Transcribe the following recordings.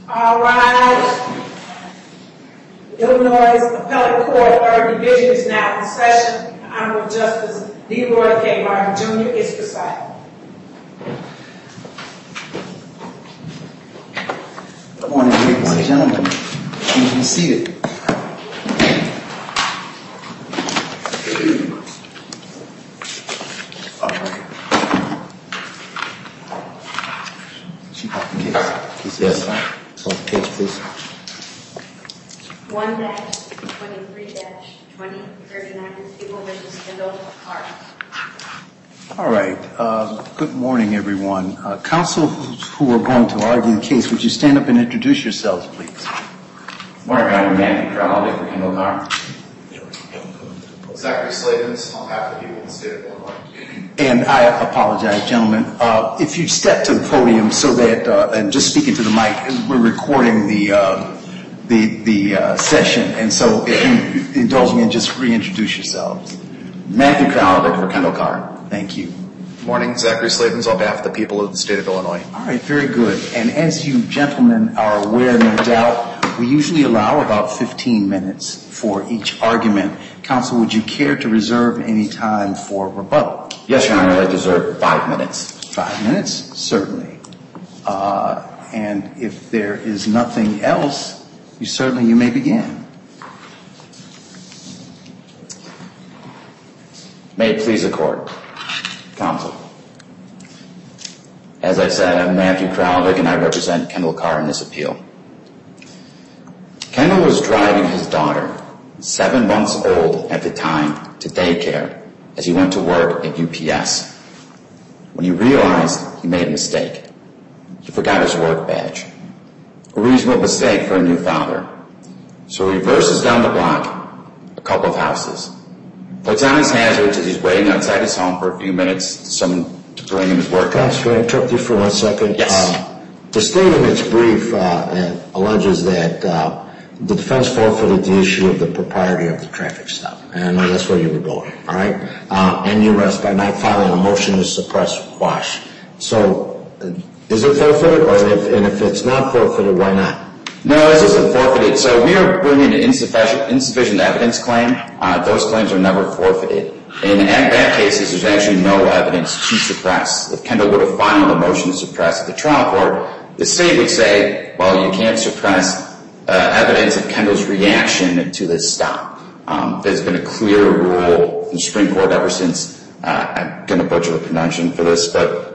All right. Illinois Appellate Court, 3rd Division is now in session. Honorable Justice Leroy K. Martin Jr. is presiding. Good morning, ladies and gentlemen. Please be seated. All right. She got the case. Yes. Call the case, please. 1-23-2039, People v. Kendall Carr. All right. Good morning, everyone. Counsel who are going to argue the case, would you stand up and introduce yourselves, please? Good morning, I'm Matthew Crowley for Kendall Carr. Zachary Slavens on behalf of the people of the state of Illinois. And I apologize, gentlemen. If you step to the podium so that, and just speak into the mic, we're recording the session. And so if you indulge me and just reintroduce yourselves. Matthew Crowley for Kendall Carr. Thank you. Good morning, Zachary Slavens on behalf of the people of the state of Illinois. All right, very good. And as you gentlemen are aware, no doubt, we usually allow about 15 minutes for each argument. Counsel, would you care to reserve any time for rebuttal? Yes, Your Honor, I'd like to reserve 5 minutes. 5 minutes? Certainly. And if there is nothing else, you may begin. May it please the court. Counsel. As I said, I'm Matthew Crowley and I represent Kendall Carr in this appeal. Kendall was driving his daughter, 7 months old at the time, to daycare as he went to work at UPS. When he realized he made a mistake, he forgot his work badge. A reasonable mistake for a new father. So he reverses down the block, a couple of houses, puts on his hazards as he's waiting outside his home for a few minutes for someone to bring him his work badge. Can I interrupt you for 1 second? Yes. The state in its brief alleges that the defense forfeited the issue of the propriety of the traffic stop. And I know that's where you were going, all right? And you rest by not filing a motion to suppress quash. So is it forfeited? And if it's not forfeited, why not? No, this isn't forfeited. So we are bringing an insufficient evidence claim. Those claims are never forfeited. In bad cases, there's actually no evidence to suppress. If Kendall would have filed a motion to suppress at the trial court, the state would say, well, you can't suppress evidence of Kendall's reaction to this stop. There's been a clear rule in the Supreme Court ever since, I'm going to butcher the pronunciation for this, but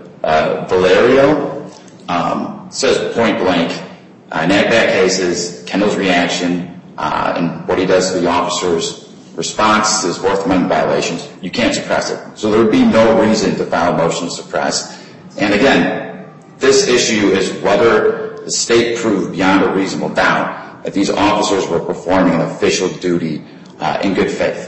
Valerio says point blank, in bad cases, Kendall's reaction and what he does to the officer's response to his Fourth Amendment violations, you can't suppress it. So there would be no reason to file a motion to suppress. And again, this issue is whether the state proved beyond a reasonable doubt that these officers were performing an official duty in good faith.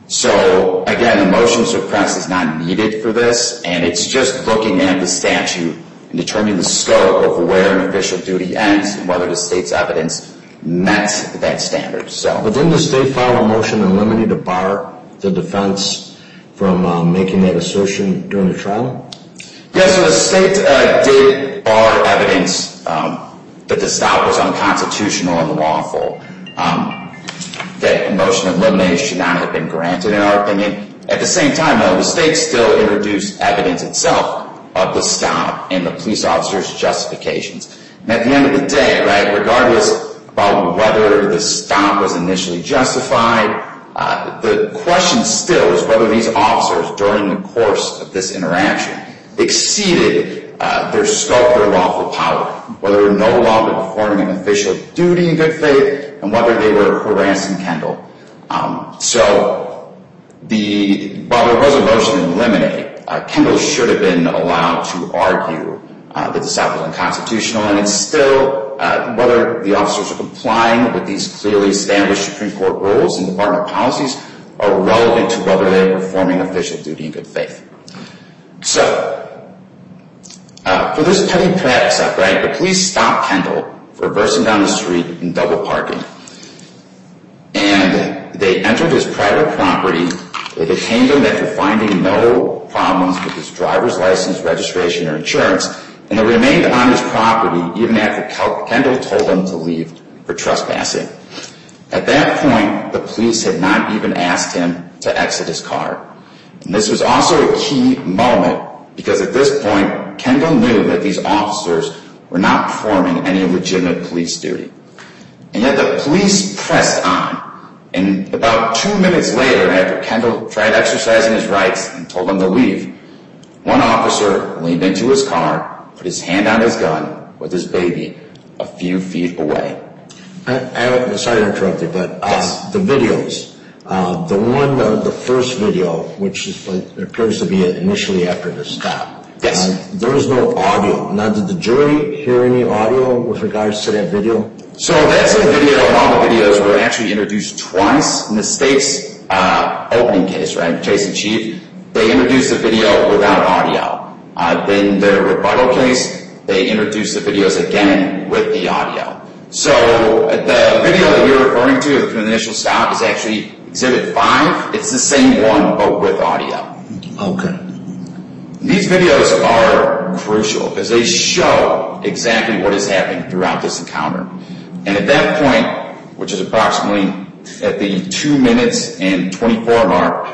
So again, a motion to suppress is not needed for this, and it's just looking at the statute and determining the scope of where an official duty ends and whether the state's evidence met that standard. So, but didn't the state file a motion in limine to bar the defense from making that assertion during the trial? Yes, so the state did bar evidence that the stop was unconstitutional and unlawful. That motion of elimination should not have been granted, in our opinion. At the same time, though, the state still introduced evidence itself of the stop and the police officer's justifications. And at the end of the day, right, regardless about whether the stop was initially justified, the question still is whether these officers, during the course of this interaction, exceeded their scope, their lawful power, whether they were no longer performing an official duty in good faith, and whether they were harassing Kendall. While there was a motion to eliminate, Kendall should have been allowed to argue that the stop was unconstitutional, and it's still whether the officers are complying with these clearly established Supreme Court rules and department policies are relevant to whether they are performing official duty in good faith. So, for this petty practice, right, the police stopped Kendall for reversing down the street and double parking. And they entered his private property. They detained him after finding no problems with his driver's license, registration, or insurance. and it remained on his property even after Kendall told him to leave for trespassing. At that point, the police had not even asked him to exit his car. And this was also a key moment because at this point, Kendall knew that these officers were not performing any legitimate police duty. And yet the police pressed on. And about 2 minutes later, after Kendall tried exercising his rights and told him to leave, one officer leaned into his car, put his hand on his gun with his baby a few feet away. Sorry to interrupt you, but the videos, the first video, which appears to be initially after the stop, there was no audio. Now, did the jury hear any audio with regards to that video? So that's a video, and all the videos were actually introduced twice in the state's opening case, right, Chase in Chief. They introduced the video without audio. Then their rebuttal case, they introduced the videos again with the audio. So the video that you're referring to, the initial stop, is actually Exhibit 5. It's the same one, but with audio. Okay. These videos are crucial because they show exactly what is happening throughout this encounter. And at that point, which is approximately at the 2 minutes and 24 mark,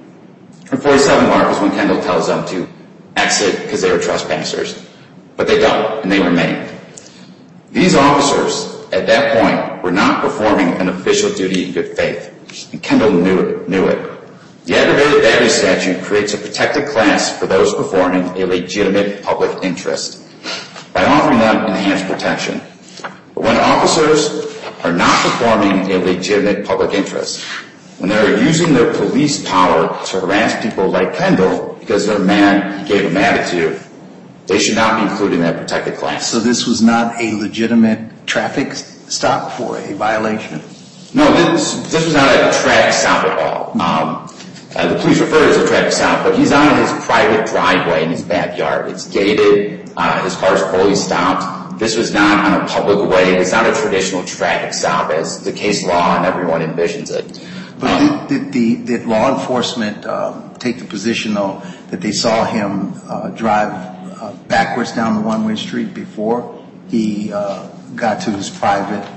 or 47 mark is when Kendall tells them to exit because they were trespassers. But they don't, and they remain. These officers, at that point, were not performing an official duty in good faith, and Kendall knew it. The aggravated battery statute creates a protected class for those performing a legitimate public interest by offering them enhanced protection. But when officers are not performing a legitimate public interest, when they are using their police power to harass people like Kendall because they're mad he gave them attitude, they should not be included in that protected class. So this was not a legitimate traffic stop for a violation? No, this was not a traffic stop at all. The police refer to it as a traffic stop, but he's on his private driveway in his backyard. It's gated. His car's fully stopped. This was not on a public way. It's not a traditional traffic stop as the case law and everyone envisions it. But did law enforcement take the position, though, that they saw him drive backwards down the one-way street before he got to his private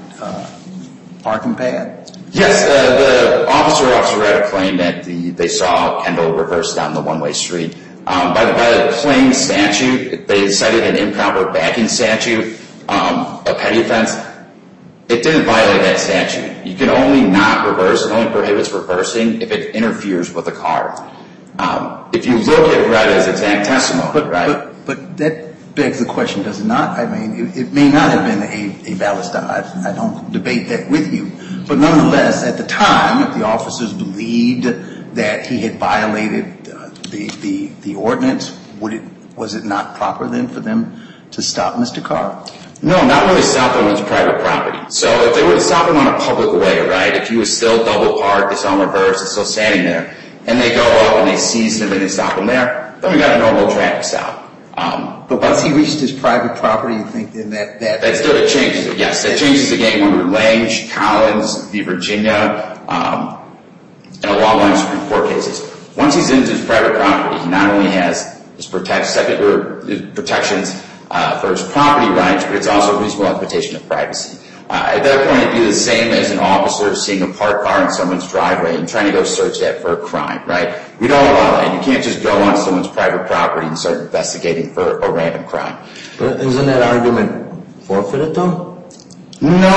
parking pad? Yes, the Officer Retta claimed that they saw Kendall reverse down the one-way street. By the plain statute, they cited an improper backing statute, a petty offense. It didn't violate that statute. You can only not reverse. It only prohibits reversing if it interferes with a car. If you look at Retta's exact testimony, right? But that begs the question, does it not? I mean, it may not have been a valid stop. I don't debate that with you. But nonetheless, at the time, if the officers believed that he had violated the ordinance, was it not proper then for them to stop Mr. Carr? No, not really stop him on his private property. So if they were to stop him on a public way, right, if he was still double parked, they saw him reverse, and still standing there, and they go up and they seize him and they stop him there, then we got a normal traffic stop. But once he reached his private property, you think then that still it changes it, yes. It changes the game under Lange, Collins, v. Virginia, and a long line of Supreme Court cases. Once he's into his private property, he not only has his protections for his property rights, but it's also a reasonable expectation of privacy. At that point, it'd be the same as an officer seeing a parked car in someone's driveway and trying to go search that for a crime, right? We don't allow that. You can't just go on someone's private property and start investigating for a random crime. But isn't that argument forfeited, though? No,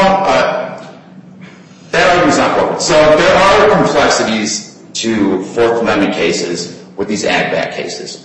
that argument's not forfeited. So there are complexities to Fourth Amendment cases with these ag-back cases.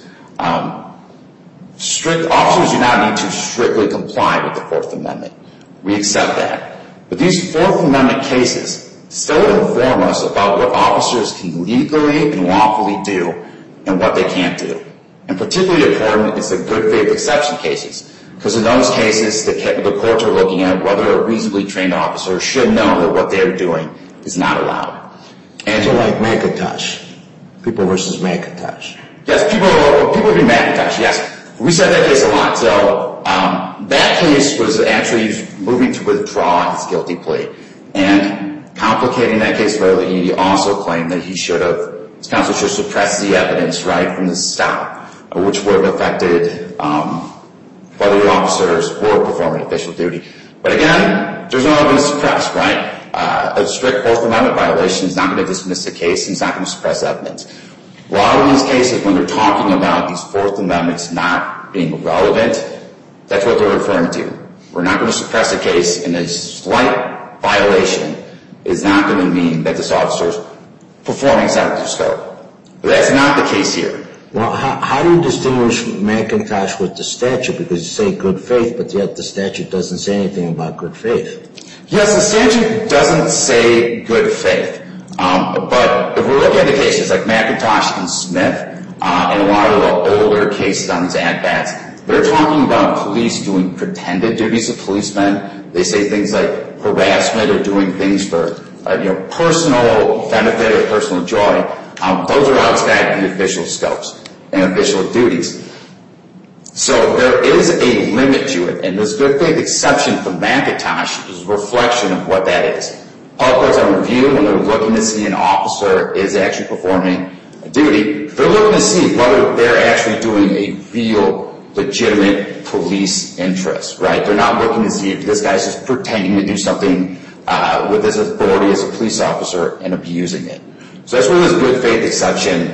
Officers do not need to strictly comply with the Fourth Amendment. We accept that. But these Fourth Amendment cases still inform us about what officers can legally and lawfully do and what they can't do. And particularly important is the good faith exception cases. Because in those cases, the courts are looking at whether a reasonably trained officer should know that what they're doing is not allowed. And so like McIntosh, People versus McIntosh. Yes, people v. McIntosh, yes. We said that case a lot. So that case was actually moving to withdraw his guilty plea. And complicating that case further, he also claimed that his counsel should suppress the evidence, right, from the stop, which would have affected whether the officers were performing official duty. But again, there's no evidence to suppress, right? A strict Fourth Amendment violation is not going to dismiss the case and it's not going to suppress evidence. A lot of these cases, when they're talking about these Fourth Amendments not being relevant, that's what they're referring to. We're not going to suppress a case, and a slight violation is not going to mean that this officer is performing outside their scope. But that's not the case here. Well, how do you distinguish McIntosh with the statute? Because you say good faith, but yet the statute doesn't say anything about good faith. Yes, the statute doesn't say good faith. But if we're looking at the cases like McIntosh and Smith, and a lot of the older cases on these at-bats, they're talking about police doing pretended duties of policemen. They say things like harassment or doing things for personal benefit or personal joy. Those are outside the official scopes and official duties. So there is a limit to it, and this good faith exception from McIntosh is a reflection of what that is. Public courts on review, when they're looking to see an officer is actually performing a duty, they're looking to see whether they're actually doing a real, legitimate police interest, right? They're not looking to see if this guy's just pretending to do something with his authority as a police officer and abusing it. So that's where this good faith exception,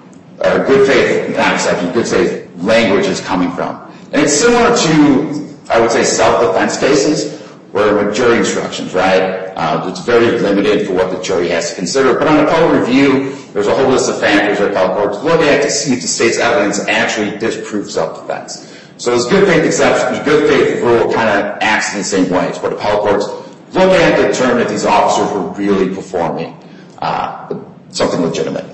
or good faith, not exception, good faith language is coming from. And it's similar to, I would say, self-defense cases where with jury instructions, right? It's very limited for what the jury has to consider. But on appellate review, there's a whole list of factors that appellate courts look at to see if the state's evidence actually disproves self-defense. So this good faith exception, this good faith rule kind of acts in the same way. It's what appellate courts look at to determine if these officers were really performing something legitimate.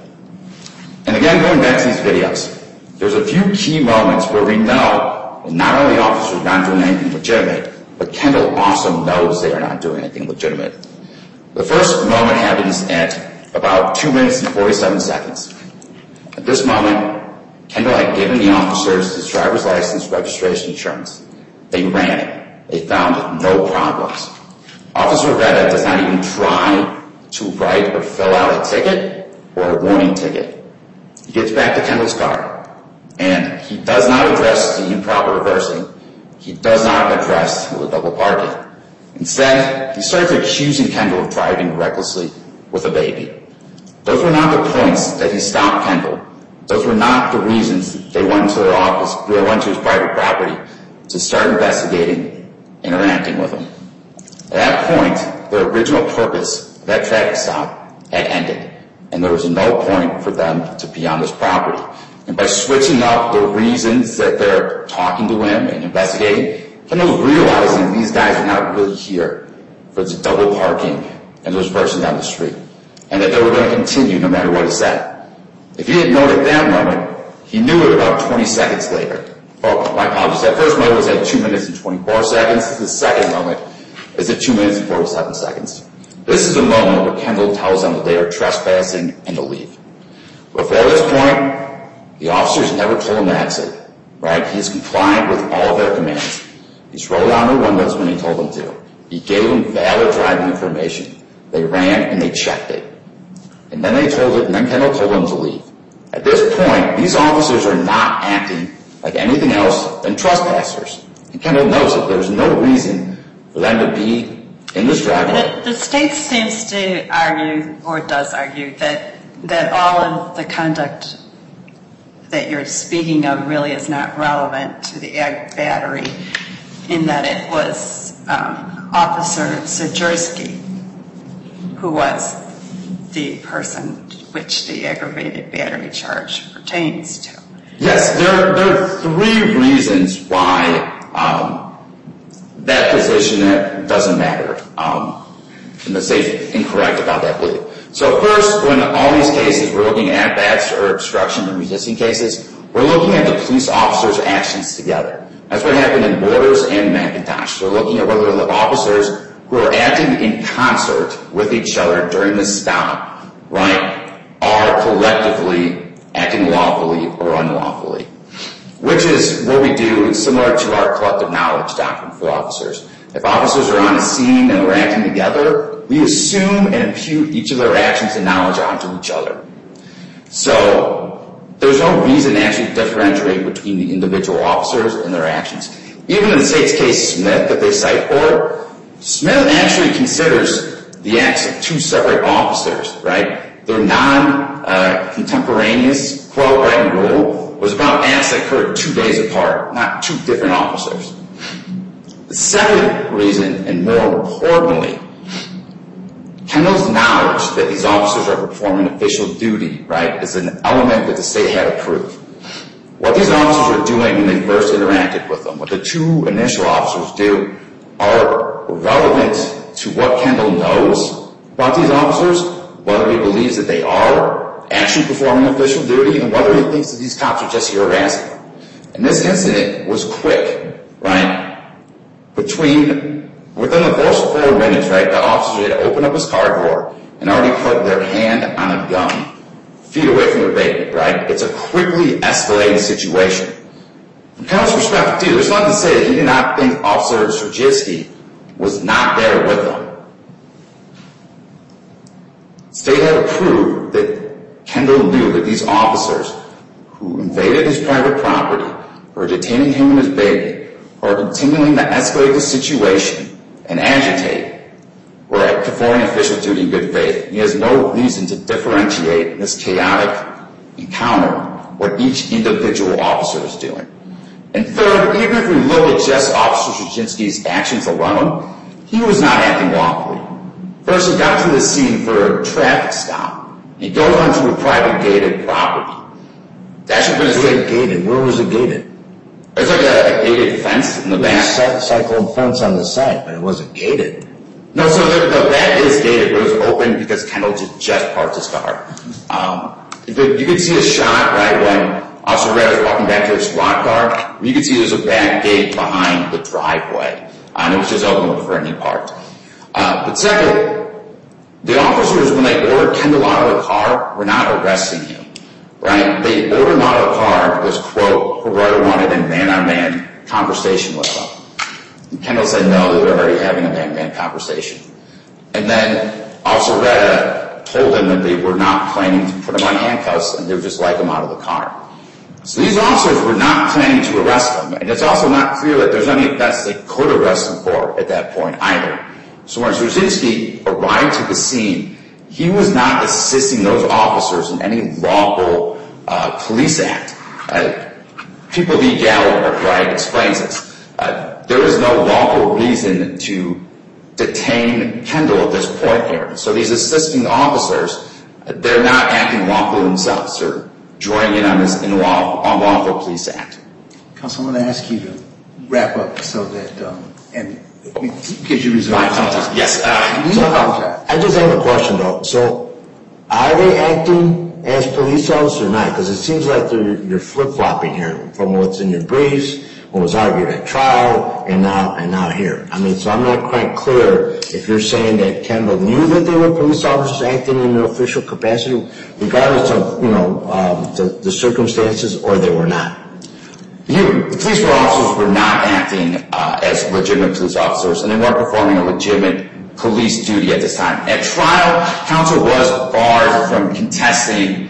And again, going back to these videos, there's a few key moments where we know that not only officers are not doing anything legitimate, but Kendall also knows they are not doing anything legitimate. The first moment happens at about 2 minutes and 47 seconds. At this moment, Kendall had given the officers his driver's license, registration, insurance. They ran it. They found no problems. Officer Retta does not even try to write or fill out a ticket or a warning ticket. He gets back to Kendall's car, and he does not address the improper reversing. He does not address the double parking. Instead, he starts accusing Kendall of driving recklessly with a baby. Those were not the points that he stopped Kendall. Those were not the reasons they went to their office, they went to his private property to start investigating, interacting with him. At that point, the original purpose of that traffic stop had ended, and there was no point for them to be on this property. And by switching up the reasons that they're talking to him and investigating, Kendall's realizing these guys are not really here for the double parking and there's a person down the street, and that they were going to continue no matter what he said. If he had known at that moment, he knew it about 20 seconds later. Oh, my apologies. That first moment was at 2 minutes and 24 seconds. The second moment is at 2 minutes and 47 seconds. This is the moment where Kendall tells them that they are trespassing and to leave. Before this point, the officers never told him to exit, right? He's complied with all of their commands. He's rolled down their windows when he told them to. He gave them valid driving information. They ran and they checked it. And then Kendall told them to leave. At this point, these officers are not acting like anything else than trespassers. And Kendall knows that there's no reason for them to be in this driveway. The state seems to argue, or does argue, that all of the conduct that you're speaking of really is not relevant to the ag battery, in that it was Officer Zajerski who was the person which the aggravated battery charge pertains to. Yes, there are three reasons why that position doesn't matter, and the state's incorrect about that belief. So first, when all these cases, we're looking at bats or obstruction and resisting cases, we're looking at the police officers' actions together. That's what happened in Borders and McIntosh. So we're looking at whether the officers who are acting in concert with each other during this stop, right, are collectively acting lawfully or unlawfully, which is what we do. It's similar to our collective knowledge doctrine for officers. If officers are on a scene and we're acting together, we assume and impute each of their actions and knowledge onto each other. So there's no reason to actually differentiate between the individual officers and their actions. Even in the state's case, Smith, that they cite for, Smith actually considers the acts of two separate officers, right? Their non-contemporaneous quote, right, and rule was about acts that occurred 2 days apart, not two different officers. The second reason, and more importantly, Kendall's knowledge that these officers are performing official duty, right, is an element that the state had to prove. What these officers were doing when they first interacted with them, what the two initial officers do, are relevant to what Kendall knows about these officers, whether he believes that they are actually performing official duty, and whether he thinks that these cops are just here harassing him. And this incident was quick, right? Within the first 4 minutes, right, the officers had opened up his car door and already put their hand on a gun, feet away from the baby, right? It's a quickly escalating situation. From Kendall's perspective, too, there's nothing to say that he did not think Officer Strzezinski was not there with them. The state had to prove that Kendall knew that these officers who invaded his private property, were detaining him and his baby, or continuing to escalate the situation and agitate, were performing official duty in good faith. He has no reason to differentiate in this chaotic encounter what each individual officer is doing. And third, even if we look at just Officer Strzezinski's actions alone, he was not acting lawfully. First, he got to the scene for a traffic stop. He goes onto a private gated property. That should have been gated. Where was it gated? There's like a gated fence in the back. Cyclone fence on the side, but it wasn't gated. No, so the back is gated, but it was open because Kendall just parked his car. You could see a shot, right, when Officer Red was walking back to his squad car. You could see there's a back gate behind the driveway, and it was just open for any part. But second, the officers, when they ordered Kendall out of the car, were not arresting him, right? They ordered him out of the car because, quote, Gerardo wanted a man-on-man conversation with him. And Kendall said no, they were already having a man-on-man conversation. And then Officer Red told him that they were not planning to put him on handcuffs and they would just like him out of the car. So these officers were not planning to arrest him, and it's also not clear that there's any offense they could arrest him for at that point either. So when Strzezinski arrived to the scene, he was not assisting those officers in any lawful police act. People v. Gallagher, right, explains this. There is no lawful reason to detain Kendall at this point here. So these assisting officers, they're not acting lawfully themselves. They're joining in on this unlawful police act. Counsel, I'm going to ask you to wrap up so that, and because you reserve time. Yes. I just have a question, though. So are they acting as police officers or not? Because it seems like you're flip-flopping here from what's in your briefs, what was argued at trial, and now here. I mean, so I'm not quite clear if you're saying that Kendall knew that they were police officers acting in their official capacity, regardless of, the circumstances, or they were not. The police officers were not acting as legitimate police officers, and they weren't performing a legitimate police duty at this time. At trial, counsel was barred from contesting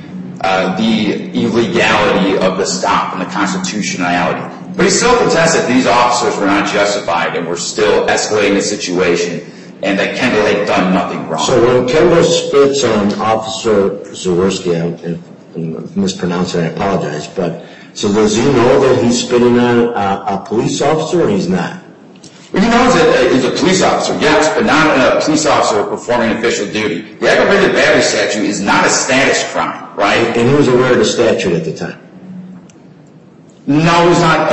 the illegality of the stop and the constitutionality. But he still contested these officers were not justified and were still escalating the situation, and that Kendall had done nothing wrong. So when Kendall spits on Officer Zaworski, I'm mispronouncing, I apologize, but so does he know that he's spitting on a police officer, or he's not? Well, he knows that he's a police officer, yes, but not a police officer performing official duty. The aggravated battery statute is not a status crime, right? And he was aware of the statute at the time? No, he's not.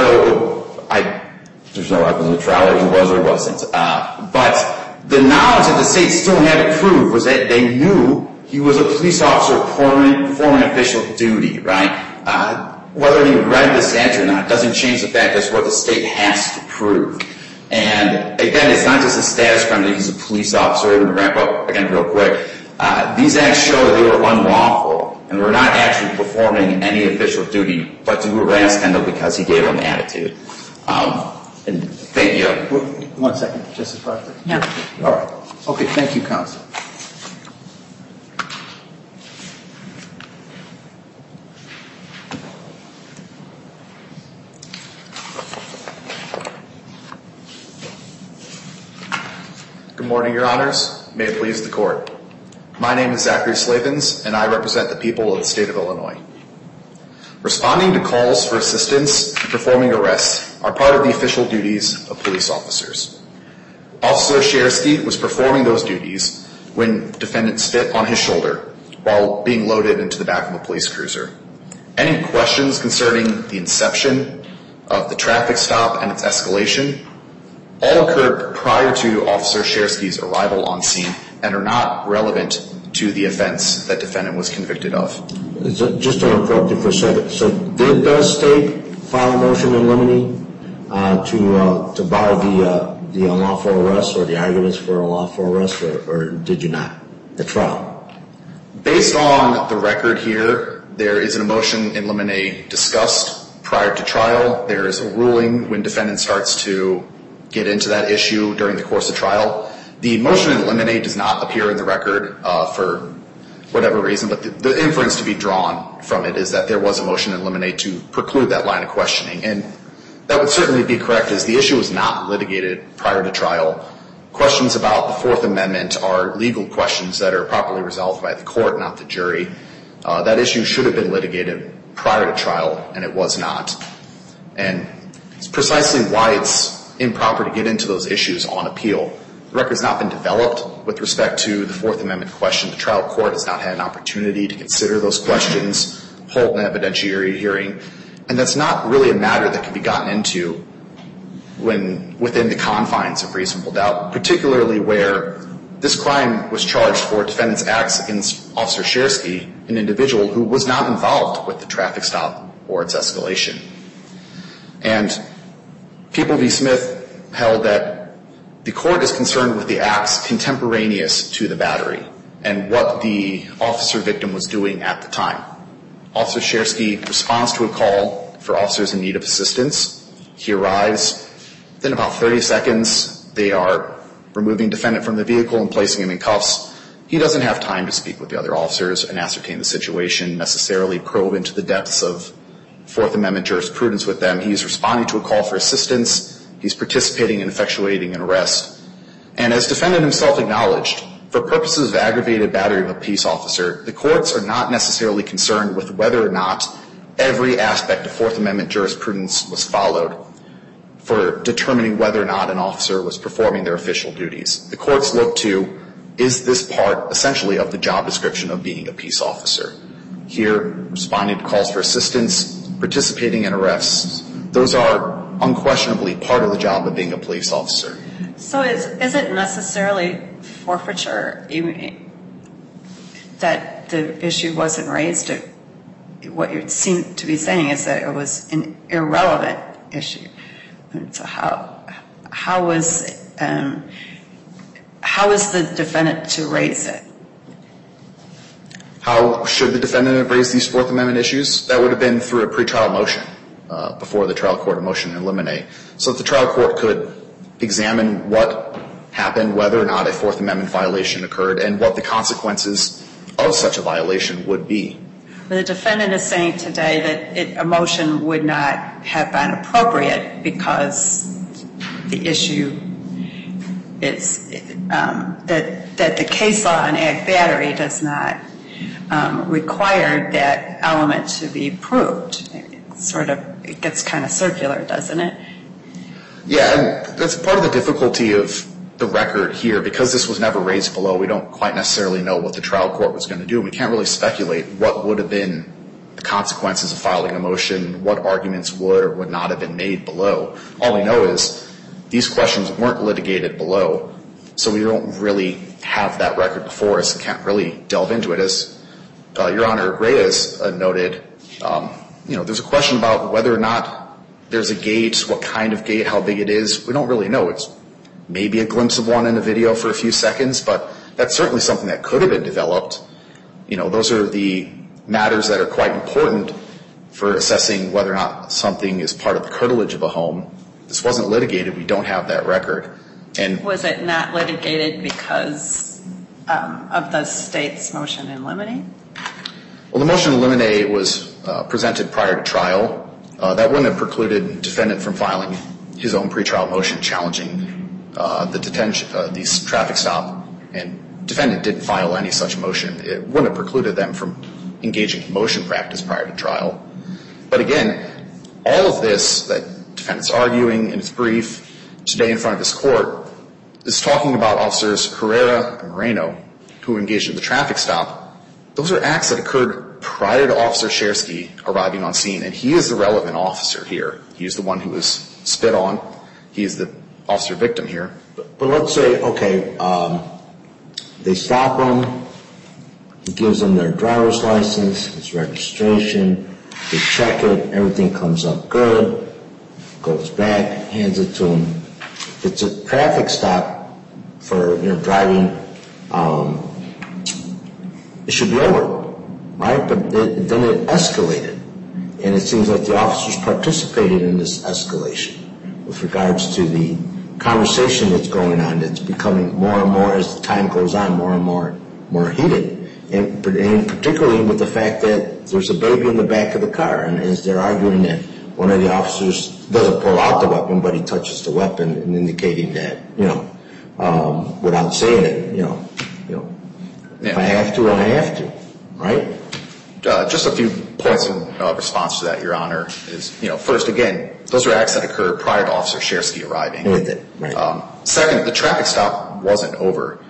There's no evidence of trial that he was or wasn't. But the knowledge that the state still had to prove was that they knew he was a police officer performing official duty, right? Whether he read the statute or not doesn't change the fact that's what the state has to prove. And again, it's not just a status crime that he's a police officer. To wrap up again real quick, these acts show that they were unlawful and were not actually performing any official duty, but to harass Kendall because he gave them attitude. And thank you. 1 second, Justice Proctor. No. All right. Okay, thank you, counsel. Good morning, Your Honors. May it please the Court. My name is Zachary Slavins, and I represent the people of the state of Illinois. Responding to calls for assistance and performing arrests are part of the official duties of police officers. Officer Shersky was performing those duties when defendant spit on his shoulder while being loaded into the back of a police cruiser. Any questions concerning the inception of the traffic stop and its escalation all occurred prior to Officer Shersky's arrival on scene and are not relevant to the offense that defendant was convicted of. Just to interrupt you for a second. So did the state file a motion in limine to bar the unlawful arrest or the arguments for unlawful arrest, or did you not at trial? Based on the record here, there is a motion in limine discussed prior to trial. There is a ruling when defendant starts to get into that issue during the course of trial. The motion in limine does not appear in the record for whatever reason, but the inference to be drawn from it is that there was a motion in limine to preclude that line of questioning. And that would certainly be correct, as the issue was not litigated prior to trial. Questions about the Fourth Amendment are legal questions that are properly resolved by the court, not the jury. That issue should have been litigated prior to trial, and it was not. And it's precisely why it's improper to get into those issues on appeal. The record's not been developed with respect to the Fourth Amendment question. The trial court has not had an opportunity to consider those questions, hold an evidentiary hearing, and that's not really a matter that can be gotten into within the confines of reasonable doubt, particularly where this crime was charged for defendant's acts against Officer Shersky, an individual who was not involved with the traffic stop or its escalation. And People v. Smith held that the court is concerned with the acts contemporaneous to the battery and what the officer victim was doing at the time. Officer Shersky responds to a call for officers in need of assistance. He arrives. Within about 30 seconds, they are removing defendant from the vehicle and placing him in cuffs. He doesn't have time to speak with the other officers and ascertain the situation, necessarily probe into the depths of Fourth Amendment jurisprudence with them. He's responding to a call for assistance. He's participating in effectuating an arrest. And as defendant himself acknowledged, for purposes of aggravated battery of a peace officer, the courts are not necessarily concerned with whether or not every aspect of Fourth Amendment jurisprudence was followed for determining whether or not an officer was performing their official duties. The courts look to, is this part essentially of the job description of being a peace officer? Here, responding to calls for assistance, participating in arrests, those are unquestionably part of the job of being a police officer. So is it necessarily forfeiture that the issue wasn't raised? What you seem to be saying is that it was an irrelevant issue. So how was the defendant to raise it? How should the defendant have raised these Fourth Amendment issues? That would have been through a pretrial motion before the trial court, a motion to eliminate, so that the trial court could examine what happened, whether or not a Fourth Amendment violation occurred, and what the consequences of such a violation would be. The defendant is saying today that a motion would not have been appropriate because the issue is that the case law on ag battery does not require that element to be proved. It gets kind of circular, doesn't it? Yeah, and that's part of the difficulty of the record here. Because this was never raised below, we don't quite necessarily know what the trial court was going to do. We can't really speculate what would have been the consequences of filing a motion, what arguments would or would not have been made below. All we know is these questions weren't litigated below, so we don't really have that record before us and can't really delve into it. As Your Honor Reyes noted, there's a question about whether or not there's a gate, what kind of gate, how big it is. We don't really know. It's maybe a glimpse of one in a video for a few seconds, but that's certainly something that could have been developed. Those are the matters that are quite important for assessing whether or not something is part of the curtilage of a home. This wasn't litigated. We don't have that record. And was it not litigated because of the state's motion in limine? Well, the motion in limine was presented prior to trial. That wouldn't have precluded the defendant from filing his own pretrial motion challenging the traffic stop, and defendant didn't file any such motion, it wouldn't have precluded them from engaging in motion practice prior to trial. But again, all of this that defendant's arguing in his brief today in front of this court is talking about officers Herrera and Moreno who engaged in the traffic stop. Those are acts that occurred prior to Officer Shersky arriving on scene, and he is the relevant officer here. He is the one who was spit on. He is the officer victim here. But let's say, okay, they stop him. He gives them their driver's license, his registration. They check it. Everything comes up good. Goes back, hands it to him. If it's a traffic stop for driving, it should be over, right? But then it escalated, and it seems like the officers participated in this escalation with regards to the conversation that's going on. It's becoming more and more as the time goes on, more and more heated, and particularly with the fact that there's a baby in the back of the car, and as they're arguing that one of the officers doesn't pull out the weapon, but he touches the weapon, and indicating that, without saying it, if I have to, I have to, right? Just a few points in response to that, Your Honor, is, first, again, those are acts that occurred prior to Officer Shersky arriving. Right. Second, the traffic stop wasn't over.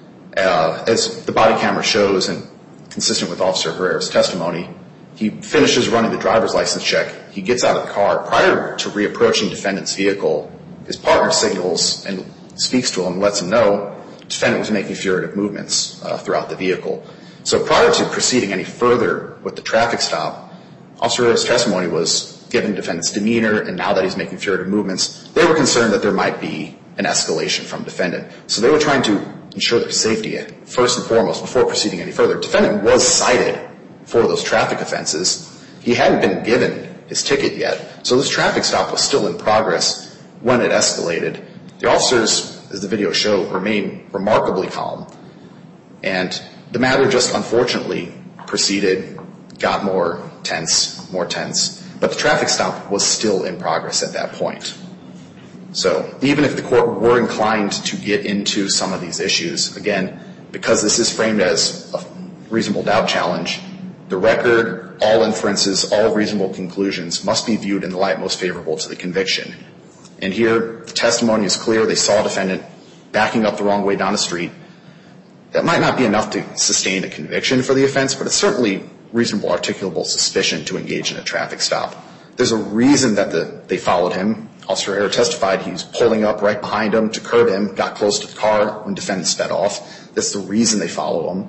As the body camera shows, and consistent with Officer Herrera's testimony, he finishes running the driver's license check. He gets out of the car. Prior to reapproaching defendant's vehicle, his partner signals and speaks to him, lets him know the defendant was making furtive movements throughout the vehicle. So prior to proceeding any further with the traffic stop, Officer Herrera's testimony was given defendant's demeanor, and now that he's making furtive movements, they were concerned that there might be an escalation from defendant. So they were trying to ensure their safety. First and foremost, before proceeding any further, defendant was cited for those traffic offenses. He hadn't been given his ticket yet, so this traffic stop was still in progress when it escalated. The officers, as the video showed, remained remarkably calm, and the matter just unfortunately proceeded, got more tense, but the traffic stop was still in progress at that point. So even if the court were inclined to get into some of these issues, again, because this is framed as a reasonable doubt challenge, the record, all inferences, all reasonable conclusions must be viewed in the light most favorable to the conviction. And here, the testimony is clear. They saw a defendant backing up the wrong way down the street. That might not be enough to sustain a conviction for the offense, but it's certainly reasonable, articulable suspicion to engage in a traffic stop. There's a reason that they followed him. Officer Herrera testified he was pulling up right behind him to curb him, got close to the car when defendant sped off. That's the reason they follow him.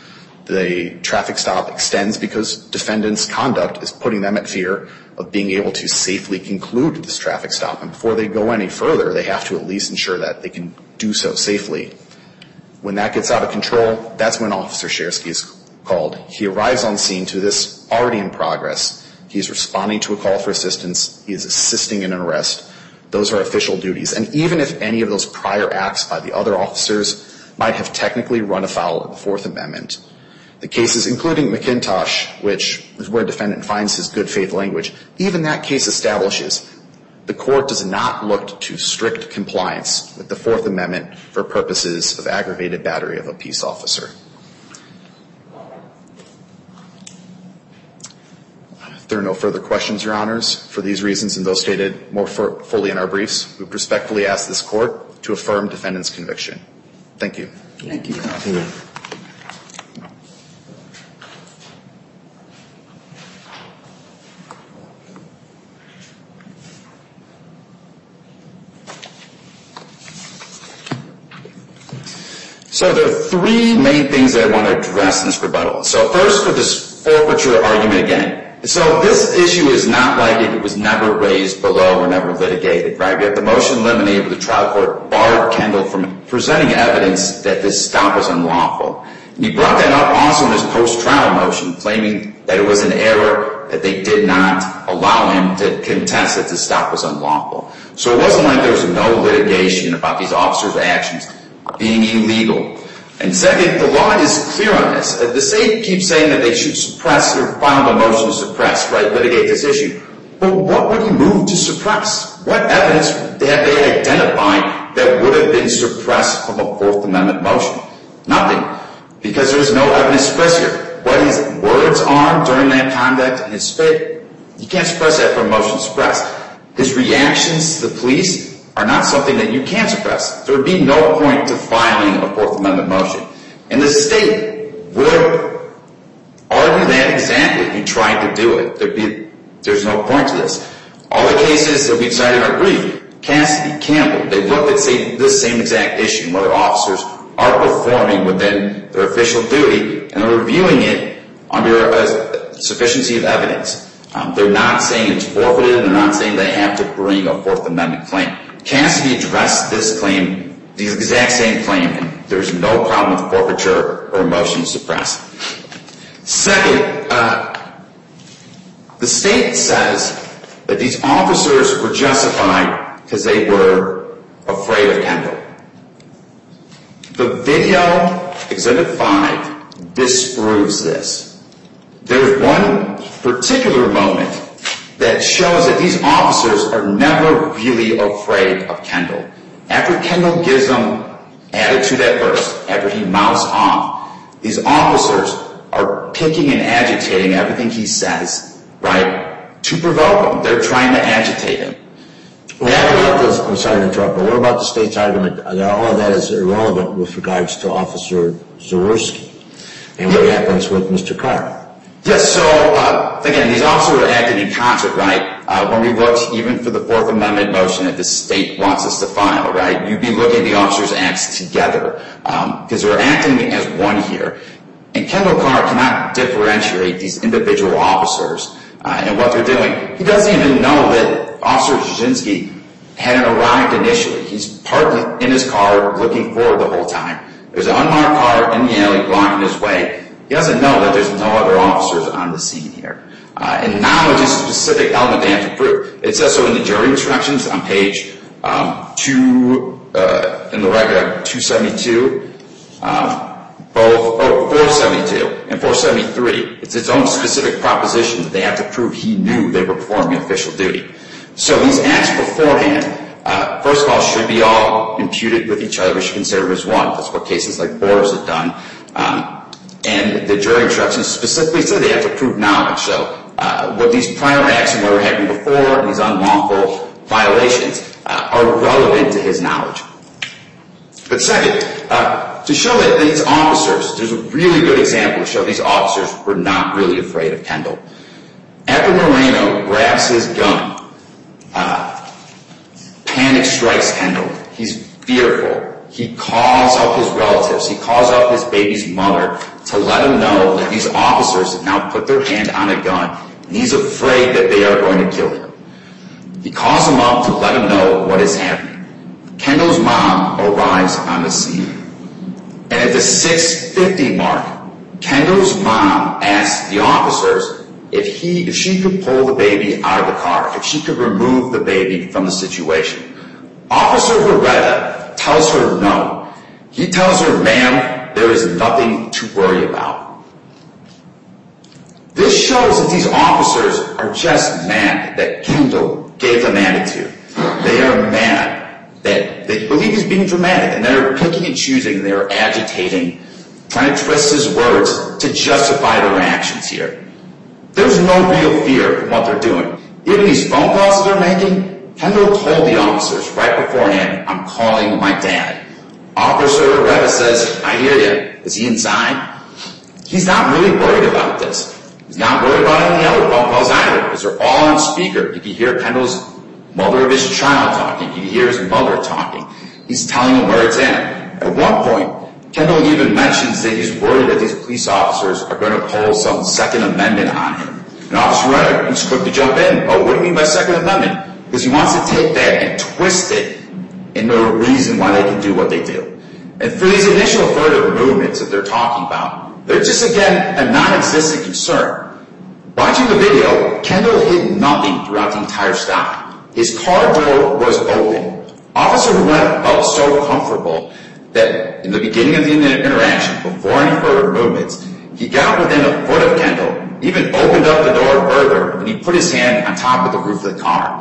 The traffic stop extends because defendant's conduct is putting them at fear of being able to safely conclude this traffic stop. And before they go any further, they have to at least ensure that they can do so safely. When that gets out of control, that's when Officer Shersky is called. He arrives on scene to this already in progress. He's responding to a call for assistance. He is assisting in an arrest. Those are official duties. And even if any of those prior acts by the other officers might have technically run afoul of the Fourth Amendment, the cases, including McIntosh, which is where defendant finds his good faith language, even that case establishes the court does not look to strict compliance with the Fourth Amendment for purposes of aggravated battery of a peace officer. If there are no further questions, Your Honors, for these reasons and those stated more fully in our briefs, we respectfully ask this court to affirm defendant's conviction. Thank you. Thank you. So there are three main things that I want to address in this rebuttal. So first, for this forfeiture argument again. So this issue is not like it was never raised below or never litigated, right? We have the motion eliminated where the trial court barred Kendall from presenting evidence that this stop was unlawful. And he brought that up also in his post-trial motion, claiming that it was an error, that they did not allow him to contest that the stop was unlawful. So it wasn't like there was no litigation about these officers' actions being illegal. And second, the law is clear on this. The state keeps saying that they should suppress or file a motion to suppress, right, litigate this issue. But what would you move to suppress? What evidence have they identified that would have been suppressed from a Fourth Amendment motion? Nothing, because there's no evidence suppressed here. What his words are during that conduct and his spit, you can't suppress that from a motion to suppress. His reactions to the police are not something that you can suppress. There would be no point to filing a Fourth Amendment motion. And the state would argue that exactly if you tried to do it. There's no point to this. All the cases that we've cited are brief. Cassidy, Campbell, they looked at this same exact issue, whether officers are performing within their official duty, and they're reviewing it under a sufficiency of evidence. They're not saying it's forfeited, they're not saying they have to bring a Fourth Amendment claim. Cassidy addressed this claim, the exact same claim, and there's no problem with forfeiture or motion to suppress. Second, the state says that these officers were justified because they were afraid of Kendall. The video, Exhibit 5, disproves this. There's one particular moment that shows that these officers are never really afraid of Kendall. After Kendall gives them attitude at first, after he mouths off, these officers are picking and agitating everything he says, right, to provoke him. They're trying to agitate him. I'm sorry to interrupt, but what about the state's argument that all of that is irrelevant with regards to Officer Zaworski and what happens with Mr. Carr? Yes, so, again, these officers are acting in concert, right? When we looked even for the Fourth Amendment motion that the state wants us to file, right, you'd be looking at the officers' acts together because they're acting as one here. And Kendall Carr cannot differentiate these individual officers and what they're doing. He doesn't even know that Officer Jasinski hadn't arrived initially. He's parked in his car looking forward the whole time. There's an unmarked car in the alley blocking his way. He doesn't know that there's no other officers on the scene here. And knowledge is a specific element they have to prove. It says so in the jury instructions on page 2, in the record, 272, 472 and 473. It's its own specific proposition that they have to prove he knew they were performing official duty. So these acts beforehand, first of all, should be all imputed with each other. We should consider them as one. That's what cases like Boers have done. And the jury instructions specifically say they have to prove knowledge. So what these prior acts and what were happening before and these unlawful violations are relevant to his knowledge. But second, to show that these officers, there's a really good example to show these officers were not really afraid of Kendall. After Moreno grabs his gun, panic strikes Kendall. He's fearful. He calls up his relatives. He calls up his baby's mother to let him know that these officers have now put their hand on a gun, and he's afraid that they are going to kill him. He calls them up to let him know what is happening. Kendall's mom arrives on the scene. And at the 6:50 mark, Kendall's mom asks the officers if she could pull the baby out of the car, if she could remove the baby from the situation. Officer Beretta tells her no. He tells her, ma'am, there is nothing to worry about. This shows that these officers are just mad that Kendall gave them attitude. They are mad that they believe he's being dramatic, and they're picking and choosing, they're agitating, trying to twist his words to justify their actions here. There's no real fear in what they're doing. Even these phone calls that they're making, Kendall told the officers right beforehand, I'm calling my dad. Officer Beretta says, I hear you. Is he inside? He's not really worried about this. He's not worried about any other phone calls either, because they're all on speaker. You can hear Kendall's mother of his child talking. You can hear his mother talking. He's telling them where it's at. At one point, Kendall even mentions that he's worried that these police officers are going to pull some Second Amendment on him. And Officer Beretta is quick to jump in. Oh, what do you mean by Second Amendment? Because he wants to take that and twist it into a reason why they can do what they do. And for these initial further movements that they're talking about, they're just, again, a non-existent concern. Watching the video, Kendall hid nothing throughout the entire stop. His car door was open. Officer Beretta felt so comfortable that in the beginning of the interaction, before any further movements, he got within a foot of Kendall, even opened up the door further, and he put his hand on top of the roof of the car.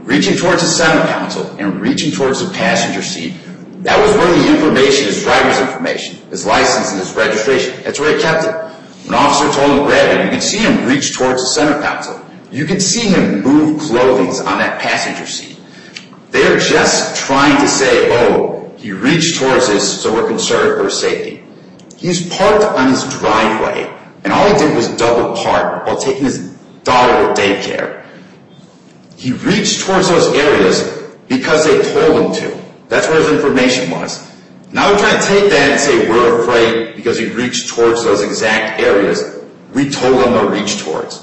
reaching towards the center console and reaching towards the passenger seat, that was where the information, his driver's information, his license and his registration, that's where he kept it. When an officer told him to grab it, you could see him reach towards the center console. You could see him move clothing on that passenger seat. They're just trying to say, oh, he reached towards this, so we're concerned for his safety. He's parked on his driveway, and all he did was double park while taking his daughter to daycare. He reached towards those areas because they told him to. That's where his information was. Now we're trying to take that and say we're afraid because he reached towards those exact areas we told him to reach towards.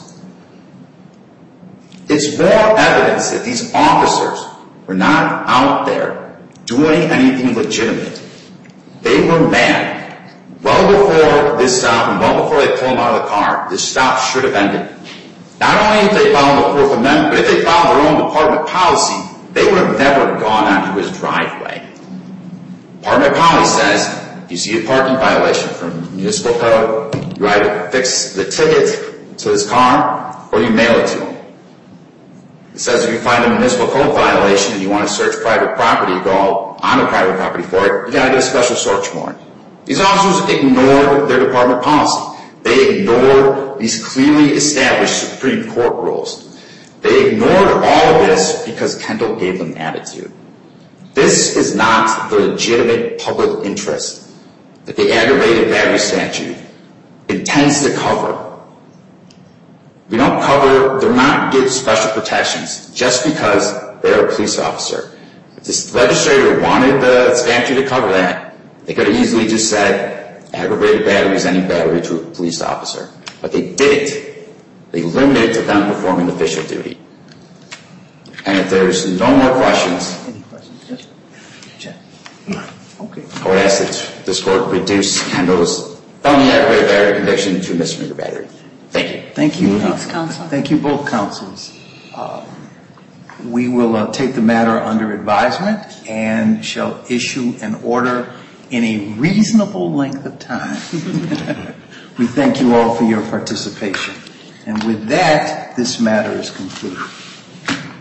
It's more evidence that these officers were not out there doing anything legitimate. They were mad. Well before this stop and well before they pulled him out of the car, this stop should have ended. Not only if they followed the Fourth Amendment, but if they followed their own department policy, they would have never gone onto his driveway. Department policy says, if you see a parking violation from municipal code, you either fix the ticket to his car or you mail it to him. It says if you find a municipal code violation and you want to search private property, go on a private property for it, you got to get a special search warrant. These officers ignored their department policy. They ignored these clearly established Supreme Court rules. They ignored all of this because Kendall gave them attitude. This is not the legitimate public interest that the aggravated battery statute intends to cover. We don't cover, they're not give special protections just because they're a police officer. If this legislator wanted the statute to cover that, they could have easily just said aggravated battery is any battery to a police officer. But they didn't. They limited it to them performing official duty. And if there's no more questions, Any questions? Jeff? Okay. I would ask that this court reduce Kendall's felony aggravated battery conviction to misdemeanor battery. Thank you. Thank you, Thanks, counsel. Thank you, both counsels. We will take the matter under advisement and shall issue an order in a reasonable length of time. We thank you all for your participation. And with that, this matter is concluded.